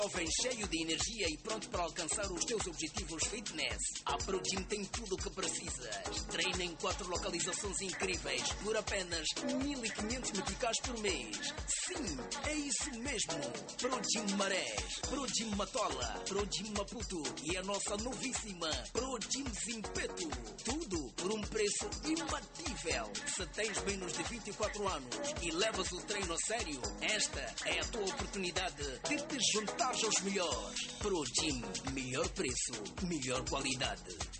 Jovem, cheio de energia e pronto para alcançar os teus objetivos fitness. A ProGym tem tudo o que precisas. Treina em 4 localizações incríveis por apenas 1.500 meticais por mês. Sim, é isso mesmo. ProGym Marés, ProGym Matola, ProGym Maputo e a nossa novíssima ProGym Zimpeto. Tudo por um preço imbatível. Se tens menos de 24 anos e levas o treino a sério, esta é a tua oportunidade de te juntar aos melhores. ProGym, melhor preço, melhor qualidade.